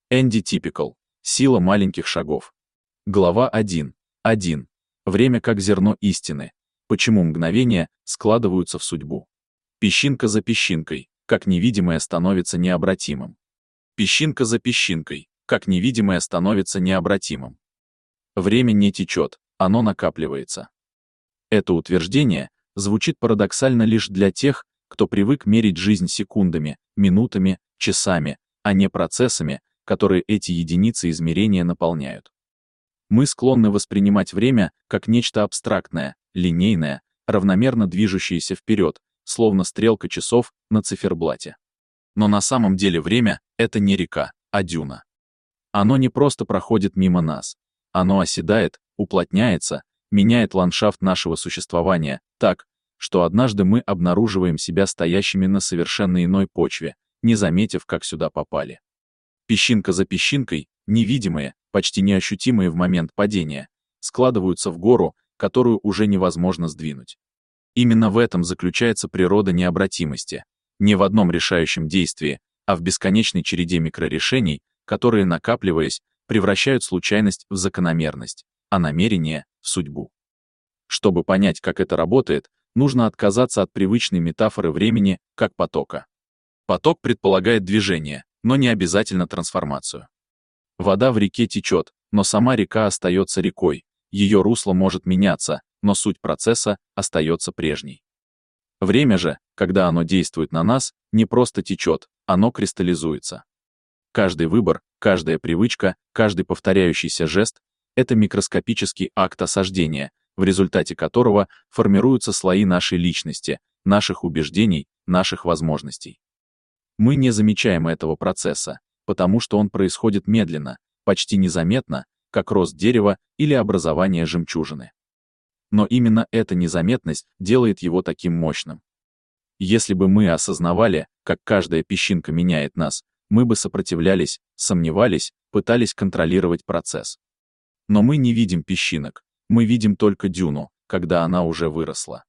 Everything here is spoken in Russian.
Энди Типикал. Сила маленьких шагов. Глава 1.1. Время как зерно истины. Почему мгновения складываются в судьбу. Песчинка за песчинкой, как невидимое становится необратимым. Песчинка за песчинкой, как невидимое становится необратимым. Время не течет, оно накапливается. Это утверждение звучит парадоксально лишь для тех, кто привык мерить жизнь секундами, минутами, часами, а не процессами, которые эти единицы измерения наполняют. Мы склонны воспринимать время как нечто абстрактное, линейное, равномерно движущееся вперед, словно стрелка часов на циферблате. Но на самом деле время — это не река, а дюна. Оно не просто проходит мимо нас. Оно оседает, уплотняется, меняет ландшафт нашего существования так, что однажды мы обнаруживаем себя стоящими на совершенно иной почве, не заметив, как сюда попали. Песчинка за песчинкой, невидимые, почти неощутимые в момент падения, складываются в гору, которую уже невозможно сдвинуть. Именно в этом заключается природа необратимости. Не в одном решающем действии, а в бесконечной череде микрорешений, которые, накапливаясь, превращают случайность в закономерность, а намерение — в судьбу. Чтобы понять, как это работает, нужно отказаться от привычной метафоры времени как потока. Поток предполагает движение, но не обязательно трансформацию. Вода в реке течет, но сама река остается рекой, ее русло может меняться, но суть процесса остается прежней. Время же, когда оно действует на нас, не просто течет, оно кристаллизуется. Каждый выбор, каждая привычка, каждый повторяющийся жест — это микроскопический акт осаждения, в результате которого формируются слои нашей личности, наших убеждений, наших возможностей. Мы не замечаем этого процесса, потому что он происходит медленно, почти незаметно, как рост дерева или образование жемчужины. Но именно эта незаметность делает его таким мощным. Если бы мы осознавали, как каждая песчинка меняет нас, мы бы сопротивлялись, сомневались, пытались контролировать процесс. Но мы не видим песчинок, мы видим только дюну, когда она уже выросла.